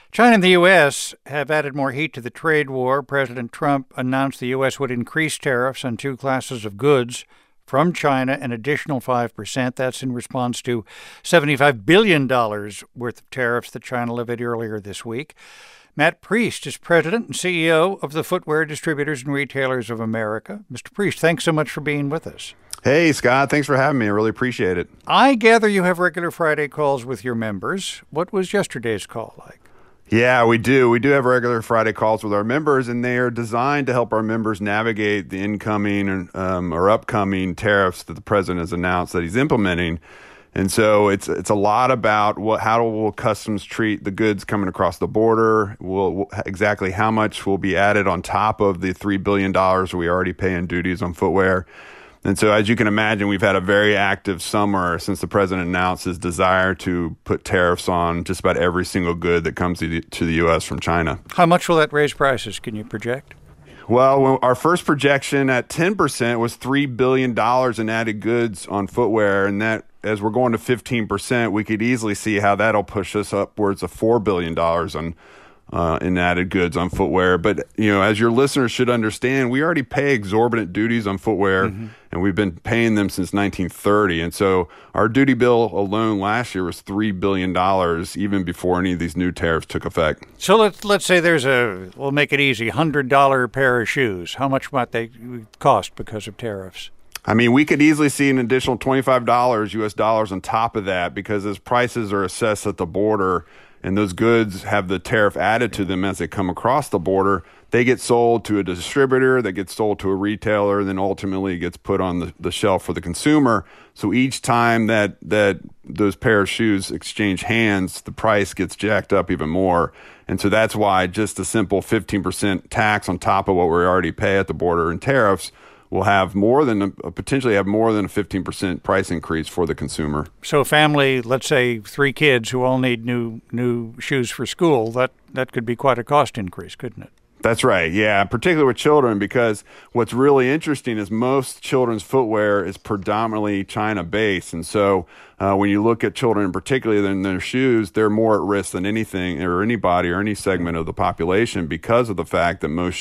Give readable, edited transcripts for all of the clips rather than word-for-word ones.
China and the U.S. have added more heat to the trade war. President Trump announced the U.S. would increase tariffs on two classes of goods from China, an additional 5%. That's in response to $75 billion worth of tariffs that China levied earlier this week. Matt Priest is president and CEO of the Footwear Distributors and Retailers of America. Mr. Priest, thanks so much for being with us. Hey, Scott. Thanks for having me. I really appreciate it. I gather you have regular Friday calls with your members. What was yesterday's call like? Yeah, we do. We do have regular Friday calls with our members, and they are designed to help our members navigate the incoming or upcoming tariffs that the president has announced that he's implementing. And so it's a lot about how will customs treat the goods coming across the border, exactly how much will be added on top of the $3 billion we already pay in duties on footwear. And so, as you can imagine, we've had a very active summer since the president announced his desire to put tariffs on just about every single good that comes to the U.S. from China. How much will that raise prices? Can you project? Well, our first projection at 10% was $3 billion in added goods on footwear. And that, as we're going to 15%, we could easily see how that'll push us upwards of $4 billion in added goods on footwear. But, as your listeners should understand, we already pay exorbitant duties on footwear, and we've been paying them since 1930. And so our duty bill alone last year was $3 billion, even before any of these new tariffs took effect. So let's say we'll make it easy, $100 pair of shoes. How much might they cost because of tariffs? I mean, we could easily see an additional $25 U.S. dollars on top of that, because as prices are assessed at the border, and those goods have the tariff added to them as they come across the border, they get sold to a distributor, that gets sold to a retailer, and then ultimately it gets put on the shelf for the consumer. So each time that those pair of shoes exchange hands, the price gets jacked up even more. And so that's why just a simple 15% tax on top of what we already pay at the border in tariffs will have potentially have more than a 15% price increase for the consumer. So a family, let's say 3 kids who all need new shoes for school, that could be quite a cost increase, couldn't it? That's right. Yeah, particularly with children, because what's really interesting is most children's footwear is predominantly China-based. And so when you look at children, particularly in their shoes, they're more at risk than anything or anybody or any segment of the population, because of the fact that most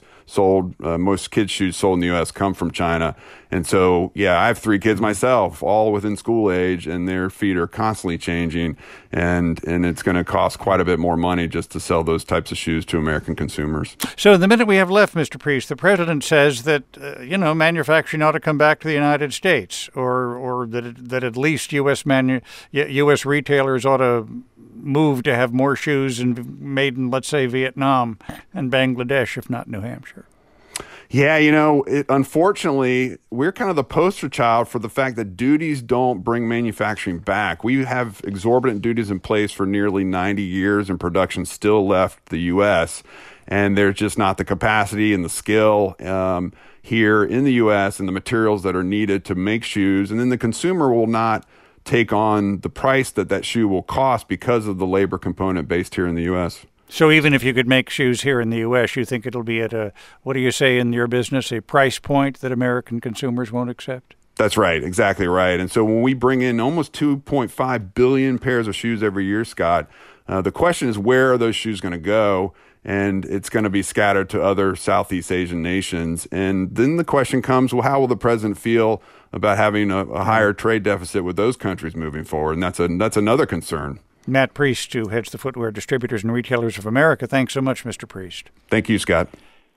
kids' shoes sold in the U.S. come from China. And so, yeah, I have 3 kids myself, all within school age, and their feet are constantly changing. And it's going to cost quite a bit more money just to sell those types of shoes to American consumers. So in the minute we have left, Mr. Priest, the president says that, manufacturing ought to come back to the United States, or that at least U.S. retailers ought to move to have more shoes made in, let's say, Vietnam and Bangladesh, if not New Hampshire. Yeah, unfortunately, we're kind of the poster child for the fact that duties don't bring manufacturing back. We have exorbitant duties in place for nearly 90 years, and production still left the U.S., and there's just not the capacity and the skill here in the U.S. and the materials that are needed to make shoes. And then the consumer will not take on the price that shoe will cost because of the labor component based here in the U.S. So even if you could make shoes here in the U.S., you think it'll be at what do you say in your business, a price point that American consumers won't accept? That's right. Exactly right. And so when we bring in almost 2.5 billion pairs of shoes every year, Scott, the question is, where are those shoes going to go? And it's going to be scattered to other Southeast Asian nations. And then the question comes, well, how will the president feel about having a higher trade deficit with those countries moving forward? And that's another concern. Matt Priest, who heads the Footwear Distributors and Retailers of America. Thanks so much, Mr. Priest. Thank you, Scott.